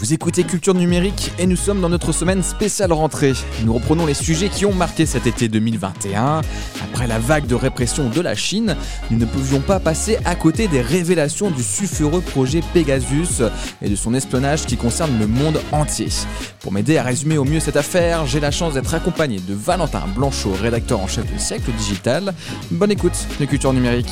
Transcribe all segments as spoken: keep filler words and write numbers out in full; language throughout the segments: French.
Vous écoutez Culture Numérique et nous sommes dans notre semaine spéciale rentrée. Nous reprenons les sujets qui ont marqué cet été deux mille vingt et un. Après la vague de répression de la Chine, nous ne pouvions pas passer à côté des révélations du sulfureux projet Pegasus et de son espionnage qui concerne le monde entier. Pour m'aider à résumer au mieux cette affaire, j'ai la chance d'être accompagné de Valentin Blanchot, rédacteur en chef de Siècle Digital. Bonne écoute de Culture Numérique.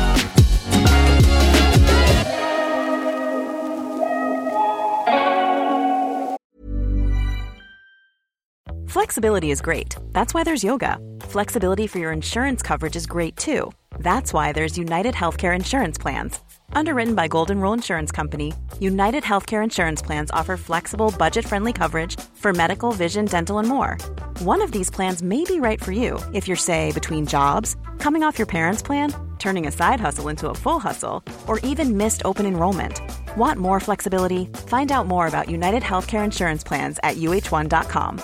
Flexibility is great. That's why there's yoga. Flexibility for your insurance coverage is great too. That's why there's United Healthcare Insurance Plans. Underwritten by Golden Rule Insurance Company, United Healthcare Insurance Plans offer flexible, budget-friendly coverage for medical, vision, dental, and more. One of these plans may be right for you if you're, say, between jobs, coming off your parents' plan, turning a side hustle into a full hustle, or even missed open enrollment. Want more flexibility? Find out more about United Healthcare Insurance Plans at U H one dot com.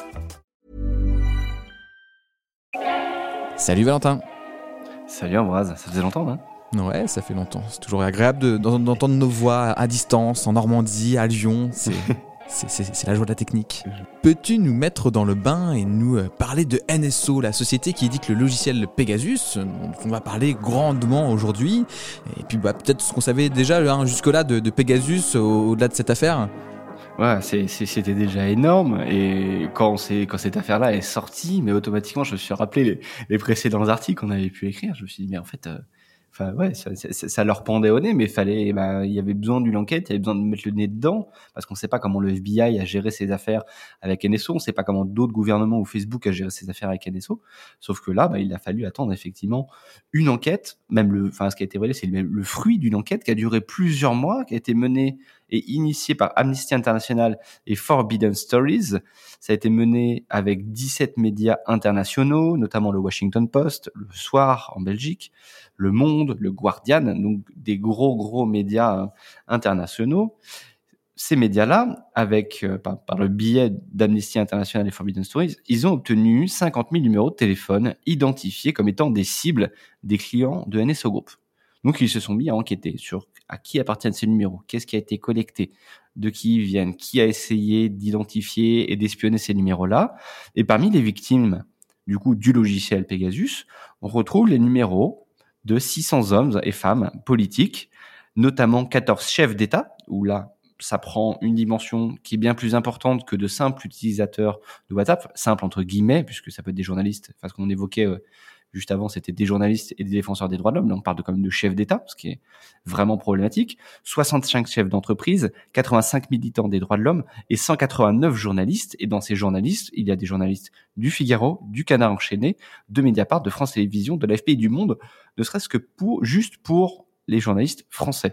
Salut Valentin. Salut Ambroise, ça faisait longtemps, hein? Ouais, ça fait longtemps. C'est toujours agréable de, d'entendre nos voix à distance, en Normandie, à Lyon. C'est, c'est, c'est, c'est la joie de la technique. Peux-tu nous mettre dans le bain et nous parler de N S O, la société qui édite le logiciel Pegasus, dont on va parler grandement aujourd'hui. Et puis bah, peut-être ce qu'on savait déjà hein, jusque-là de, de Pegasus au, au-delà de cette affaire. Ouais, c'est, c'est, c'était déjà énorme. Et quand, c'est, quand cette affaire-là est sortie, mais automatiquement, je me suis rappelé les, les précédents articles qu'on avait pu écrire. Je me suis dit, mais en fait, euh, enfin ouais, ça, ça, ça leur pendait au nez, mais fallait, bah, il y avait besoin d'une enquête, il y avait besoin de mettre le nez dedans, parce qu'on ne sait pas comment le F B I a géré ses affaires avec N S O, on ne sait pas comment d'autres gouvernements ou Facebook a géré ses affaires avec N S O. Sauf que là, bah, il a fallu attendre effectivement une enquête, même le, enfin ce qui a été révélé, c'est le, le fruit d'une enquête qui a duré plusieurs mois, qui a été menée et initiée par Amnesty International et Forbidden Stories. Ça a été mené avec dix-sept médias internationaux, notamment le Washington Post, le Soir en Belgique, Le Monde, le Guardian, donc des gros gros médias euh, internationaux. Ces médias-là, avec euh, par, par le biais d'Amnesty International et Forbidden Stories, ils ont obtenu cinquante mille numéros de téléphone identifiés comme étant des cibles des clients de N S O Group. Donc ils se sont mis à enquêter sur à qui appartiennent ces numéros, qu'est-ce qui a été collecté, de qui ils viennent, qui a essayé d'identifier et d'espionner ces numéros-là. Et parmi les victimes du coup du logiciel Pegasus, on retrouve les numéros de six cents hommes et femmes politiques, notamment quatorze chefs d'État, où là, ça prend une dimension qui est bien plus importante que de simples utilisateurs de WhatsApp, simple entre guillemets, puisque ça peut être des journalistes, enfin ce qu'on évoquait euh, juste avant, c'était des journalistes et des défenseurs des droits de l'homme, là on parle de, quand même de chefs d'État, ce qui est vraiment problématique, soixante-cinq chefs d'entreprise, quatre-vingt-cinq militants des droits de l'homme et cent quatre-vingt-neuf journalistes, et dans ces journalistes, il y a des journalistes du Figaro, du Canard enchaîné, de Mediapart, de France Télévisions, de l'A F P et du Monde, ne serait-ce que pour, juste pour les journalistes français.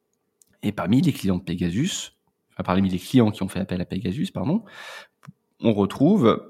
Et parmi les clients de Pegasus, enfin parmi les clients qui ont fait appel à Pegasus, pardon, on retrouve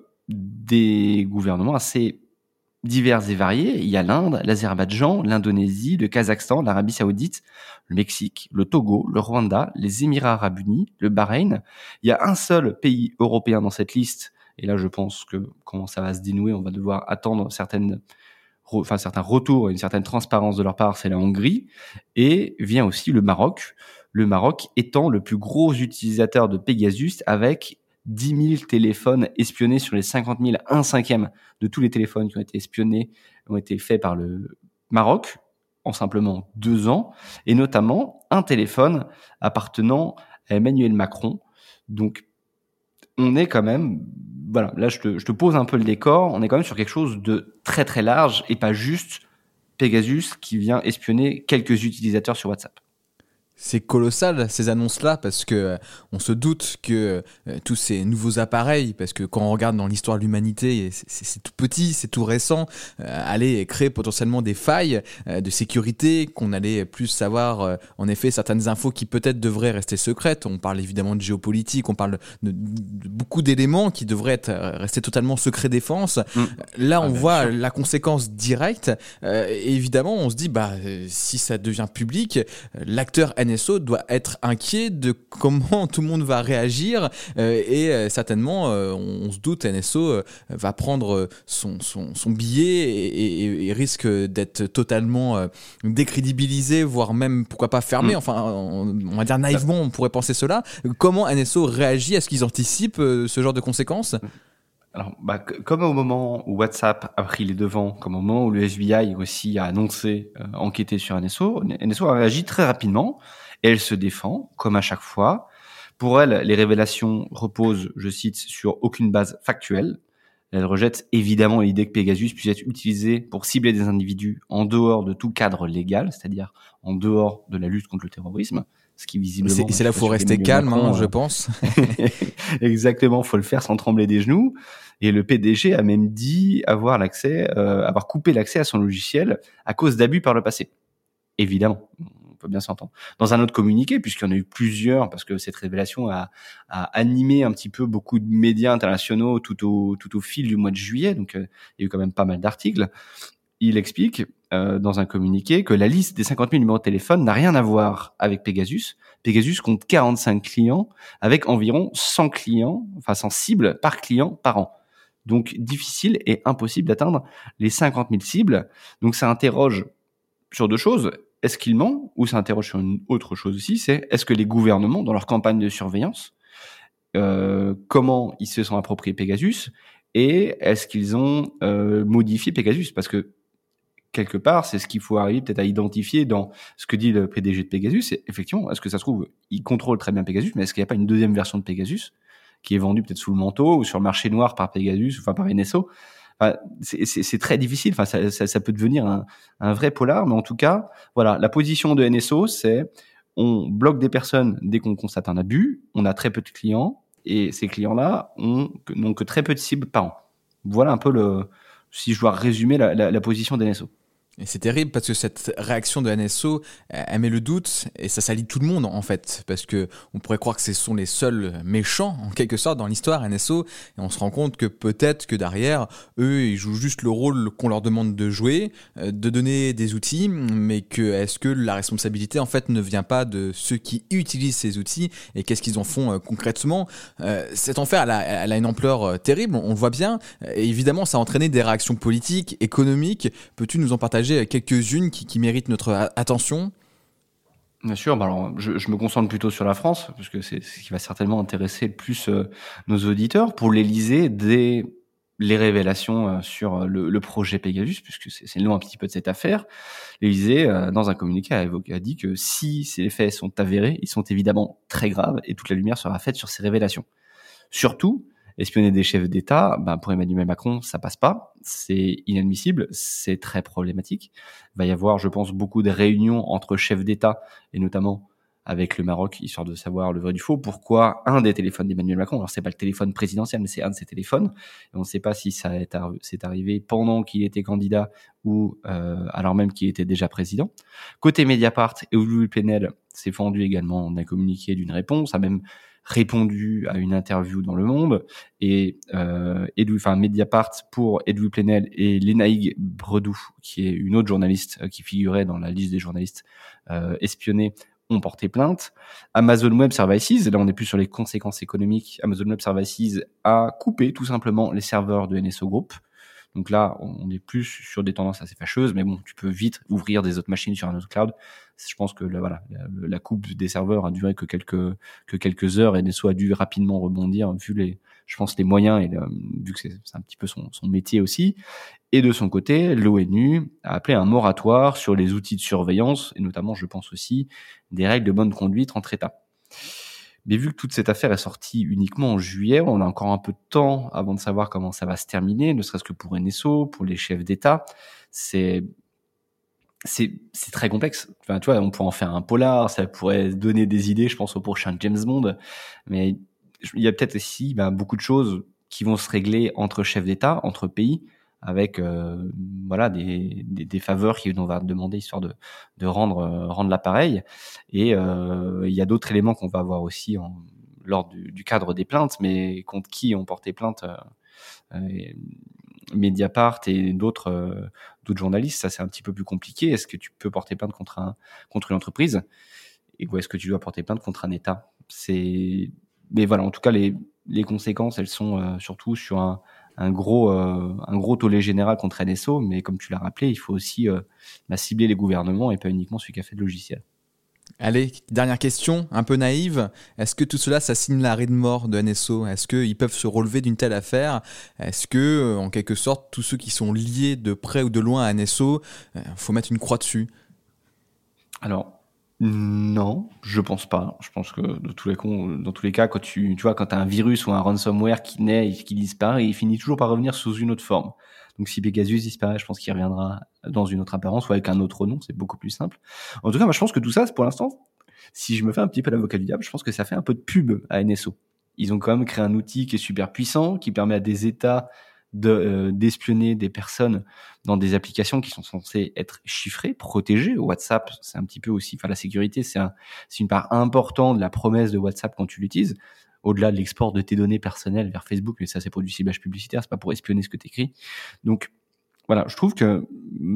des gouvernements assez divers et variés. Il y a l'Inde, l'Azerbaïdjan, l'Indonésie, le Kazakhstan, l'Arabie Saoudite, le Mexique, le Togo, le Rwanda, les Émirats Arabes Unis, le Bahreïn. Il y a un seul pays européen dans cette liste, et là je pense que comment ça va se dénouer, on va devoir attendre certaines enfin certains retours et une certaine transparence de leur part, c'est la Hongrie, et vient aussi le Maroc, le Maroc étant le plus gros utilisateur de Pegasus avec dix mille téléphones espionnés sur les cinquante mille, un cinquième de tous les téléphones qui ont été espionnés ont été faits par le Maroc en simplement deux ans, et notamment un téléphone appartenant à Emmanuel Macron. Donc on est quand même, voilà, là je te, je te pose un peu le décor, on est quand même sur quelque chose de très très large et pas juste Pegasus qui vient espionner quelques utilisateurs sur WhatsApp. C'est colossal ces annonces-là parce que euh, on se doute que euh, tous ces nouveaux appareils, parce que quand on regarde dans l'histoire de l'humanité, c'est, c'est, c'est tout petit, c'est tout récent, euh, allaient créer potentiellement des failles euh, de sécurité, qu'on allait plus savoir euh, en effet certaines infos qui peut-être devraient rester secrètes. On parle évidemment de géopolitique, on parle de, de beaucoup d'éléments qui devraient être restés totalement secret défense. Mmh. Là, on ah, voit sûr. La conséquence directe. Euh, et évidemment, on se dit bah euh, si ça devient public, l'acteur N S O doit être inquiet de comment tout le monde va réagir euh, et euh, certainement, euh, on, on se doute, N S O euh, va prendre son, son, son billet et, et, et risque d'être totalement euh, décrédibilisé, voire même, pourquoi pas fermé. Mmh. Enfin, on, on va dire naïvement, on pourrait penser cela. Comment N S O réagit? Est-ce qu'ils anticipent euh, ce genre de conséquences? Alors, bah, c- comme au moment où WhatsApp a pris les devants, comme au moment où le F B I aussi a annoncé euh, enquêter sur N S O, N S O a réagi très rapidement et elle se défend, comme à chaque fois. Pour elle, les révélations reposent, je cite, sur aucune base factuelle. Elle rejette évidemment l'idée que Pegasus puisse être utilisé pour cibler des individus en dehors de tout cadre légal, c'est-à-dire en dehors de la lutte contre le terrorisme, ce qui visiblement... C'est, c'est là qu'il faut rester calme, Macron, hein, euh... je pense. Exactement, faut le faire sans trembler des genoux. Et le P D G a même dit avoir l'accès, euh, avoir coupé l'accès à son logiciel à cause d'abus par le passé. Évidemment, on peut bien s'entendre. Dans un autre communiqué, puisqu'il y en a eu plusieurs, parce que cette révélation a, a animé un petit peu beaucoup de médias internationaux tout au, tout au fil du mois de juillet, donc euh, il y a eu quand même pas mal d'articles. Il explique euh, dans un communiqué que la liste des cinquante mille numéros de téléphone n'a rien à voir avec Pegasus. Pegasus compte quarante-cinq clients, avec environ cent clients, enfin cent cibles par client par an. Donc, difficile et impossible d'atteindre les cinquante mille cibles. Donc, ça interroge sur deux choses. Est-ce qu'il ment? Ou ça interroge sur une autre chose aussi, c'est est-ce que les gouvernements, dans leur campagne de surveillance, euh, comment ils se sont appropriés Pegasus? Et est-ce qu'ils ont euh, modifié Pegasus? Parce que, quelque part, c'est ce qu'il faut arriver peut-être à identifier dans ce que dit le P D G de Pegasus. C'est effectivement, est-ce que ça se trouve, il contrôle très bien Pegasus, mais est-ce qu'il n'y a pas une deuxième version de Pegasus qui est vendu peut-être sous le manteau ou sur le marché noir par Pegasus, enfin par N S O. Enfin, c'est, c'est, c'est très difficile. Enfin, ça, ça, ça peut devenir un, un vrai polar, mais en tout cas, voilà, la position de N S O, c'est on bloque des personnes dès qu'on constate un abus. On a très peu de clients et ces clients-là ont, n'ont que très peu de cibles par an. Voilà un peu le, si je dois résumer la, la, la position d'N S O. Et c'est terrible parce que cette réaction de N S O, elle met le doute et ça salit tout le monde en fait, parce que on pourrait croire que ce sont les seuls méchants en quelque sorte dans l'histoire N S O, et on se rend compte que peut-être que derrière eux ils jouent juste le rôle qu'on leur demande de jouer, de donner des outils, mais que est-ce que la responsabilité en fait ne vient pas de ceux qui utilisent ces outils et qu'est-ce qu'ils en font concrètement? Euh, cette affaire elle a, elle a une ampleur terrible, on le voit bien, et évidemment ça a entraîné des réactions politiques, économiques. Peux-tu nous en partager quelques-unes qui, qui méritent notre attention? Bien sûr, bah alors je, je me concentre plutôt sur la France, parce que c'est ce qui va certainement intéresser le plus euh, nos auditeurs. Pour l'Élysée, dès les révélations euh, sur le, le projet Pegasus, puisque c'est, c'est le nom un petit peu de cette affaire, l'Élysée, euh, dans un communiqué, a, évoqué, a dit que si ces faits sont avérés, ils sont évidemment très graves et toute la lumière sera faite sur ces révélations. Surtout, espionner des chefs d'État, ben pour Emmanuel Macron, ça passe pas. C'est inadmissible, c'est très problématique. Il va y avoir, je pense, beaucoup de réunions entre chefs d'État, et notamment avec le Maroc, histoire de savoir le vrai du faux. Pourquoi un des téléphones d'Emmanuel Macron, alors c'est pas le téléphone présidentiel, mais c'est un de ses téléphones, et on ne sait pas si ça est arri- c'est arrivé pendant qu'il était candidat ou euh, alors même qu'il était déjà président. Côté Mediapart, et Louis Plenel s'est fendu également d'un communiqué d'une réponse, a même répondu à une interview dans Le Monde, et euh, Edou, enfin Mediapart pour Edoui Plenel et Lénaïg Bredou, qui est une autre journaliste euh, qui figurait dans la liste des journalistes euh, espionnés, ont porté plainte. Amazon Web Services, là on n'est plus sur les conséquences économiques, Amazon Web Services a coupé tout simplement les serveurs de N S O Group. Donc là, on est plus sur des tendances assez fâcheuses, mais bon, tu peux vite ouvrir des autres machines sur un autre cloud. Je pense que la, voilà, la, la coupe des serveurs a duré que quelques que quelques heures et N S O a dû rapidement rebondir vu les, je pense les moyens et le, vu que c'est, c'est un petit peu son, son métier aussi. Et de son côté, l'ONU a appelé un moratoire sur les outils de surveillance et notamment, je pense aussi, des règles de bonne conduite entre États. Mais vu que toute cette affaire est sortie uniquement en juillet, on a encore un peu de temps avant de savoir comment ça va se terminer, ne serait-ce que pour N S O, pour les chefs d'État. C'est, c'est, c'est très complexe. Enfin, tu vois, on pourrait en faire un polar, ça pourrait donner des idées, je pense, au prochain James Bond. Mais il y a peut-être aussi ben, beaucoup de choses qui vont se régler entre chefs d'État, entre pays, avec euh, voilà des, des, des faveurs qu'on va demander histoire de, de rendre, euh, rendre l'appareil. Et euh, il y a d'autres éléments qu'on va avoir aussi en, lors du, du cadre des plaintes, mais contre qui ont porté plainte euh, euh, Mediapart et d'autres, euh, d'autres journalistes. Ça, c'est un petit peu plus compliqué. Est-ce que tu peux porter plainte contre, un, contre une entreprise ? et où est-ce que tu dois porter plainte contre un État. C'est, mais voilà, en tout cas, les, les conséquences, elles sont euh, surtout sur un, un gros, euh, un gros tollé général contre N S O, mais comme tu l'as rappelé, il faut aussi euh, bah, cibler les gouvernements et pas uniquement celui qui a fait de logiciel. Allez, dernière question, un peu naïve. Est-ce que tout cela, ça signe l'arrêt de mort de N S O ? Est-ce qu'ils peuvent se relever d'une telle affaire ? Est-ce que, en quelque sorte, tous ceux qui sont liés de près ou de loin à N S O, il faut mettre une croix dessus ? Alors, non, je pense pas. Je pense que de tous les cons, dans tous les cas, quand tu, tu vois, quand t'as un virus ou un ransomware qui naît et qui disparaît, il finit toujours par revenir sous une autre forme. Donc, si Pegasus disparaît, je pense qu'il reviendra dans une autre apparence ou avec un autre nom. C'est beaucoup plus simple. En tout cas, moi, je pense que tout ça, pour l'instant, si je me fais un petit peu l'avocat du diable, je pense que ça fait un peu de pub à N S O. Ils ont quand même créé un outil qui est super puissant, qui permet à des États de, euh, d'espionner des personnes dans des applications qui sont censées être chiffrées, protégées. WhatsApp, c'est un petit peu aussi, enfin, la sécurité, c'est un, c'est une part importante de la promesse de WhatsApp quand tu l'utilises. Au-delà de l'export de tes données personnelles vers Facebook, mais ça, c'est pour du ciblage publicitaire, c'est pas pour espionner ce que tu écris. Donc, voilà, je trouve que,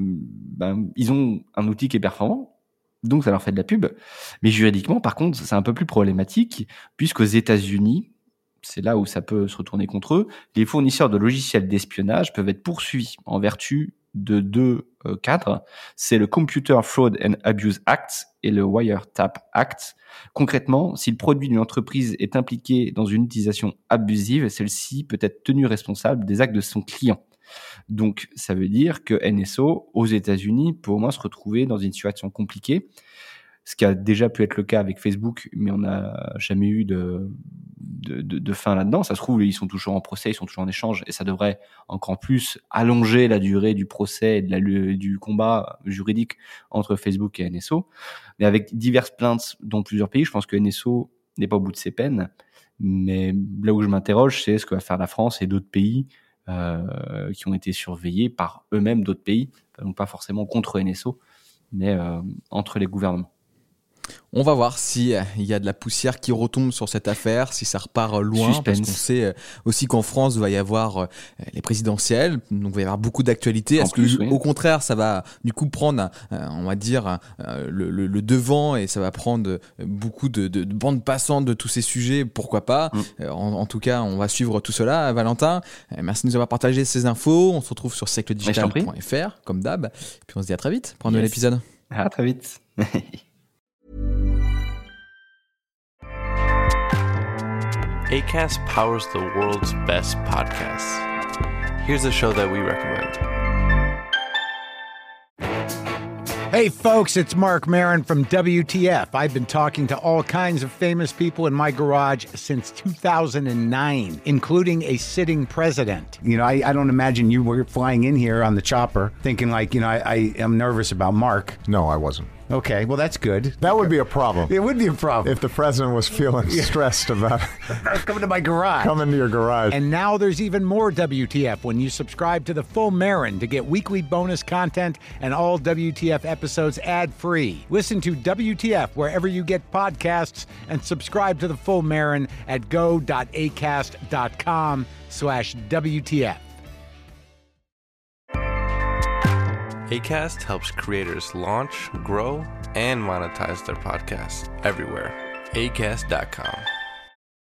ben, ils ont un outil qui est performant, donc ça leur fait de la pub. Mais juridiquement, par contre, c'est un peu plus problématique, puisqu'aux États-Unis, c'est là où ça peut se retourner contre eux, les fournisseurs de logiciels d'espionnage peuvent être poursuivis en vertu de deux euh, cadres. C'est le Computer Fraud and Abuse Act et le Wiretap Act. Concrètement, si le produit d'une entreprise est impliqué dans une utilisation abusive, celle-ci peut être tenue responsable des actes de son client. Donc, ça veut dire que N S O, aux États-Unis, peut au moins se retrouver dans une situation compliquée, ce qui a déjà pu être le cas avec Facebook, mais on n'a jamais eu de, de, de, de fin là-dedans. Ça se trouve, ils sont toujours en procès, ils sont toujours en échange, et ça devrait encore plus allonger la durée du procès et de la, du combat juridique entre Facebook et N S O. Mais avec diverses plaintes dans plusieurs pays, je pense que N S O n'est pas au bout de ses peines. Mais là où je m'interroge, c'est ce que va faire la France et d'autres pays euh, qui ont été surveillés par eux-mêmes d'autres pays, donc pas forcément contre N S O, mais euh, entre les gouvernements. On va voir s'il y a de la poussière qui retombe sur cette affaire, si ça repart loin, Suspense. Parce qu'on sait aussi qu'en France, il va y avoir les présidentielles, donc il va y avoir beaucoup d'actualités. En Est-ce plus, que, oui. au contraire, ça va du coup prendre, on va dire, le, le, le devant et ça va prendre beaucoup de, de, de bandes passantes de tous ces sujets, pourquoi pas. Mm. En, en tout cas, on va suivre tout cela. Valentin, merci de nous avoir partagé ces infos. On se retrouve sur siècle digital point f r, comme d'hab. Puis on se dit à très vite pour un yes. nouvel épisode. À très vite. Acast powers the world's best podcasts. Here's a show that we recommend. Hey folks, it's Mark Maron from W T F. I've been talking to all kinds of famous people in my garage since two thousand nine, including a sitting president. You know, I, I don't imagine you were flying in here on the chopper thinking like, you know, I, I am nervous about Mark. No, I wasn't. Okay, well, that's good. That would be a problem. It would be a problem. If the president was feeling yeah. stressed about coming to my garage. Coming to your garage. And now there's even more W T F when you subscribe to The Full Marin to get weekly bonus content and all W T F episodes ad-free. Listen to W T F wherever you get podcasts and subscribe to The Full Marin at go.acast.com slash WTF. Acast helps creators launch, grow, and monetize their podcasts everywhere. acast dot com.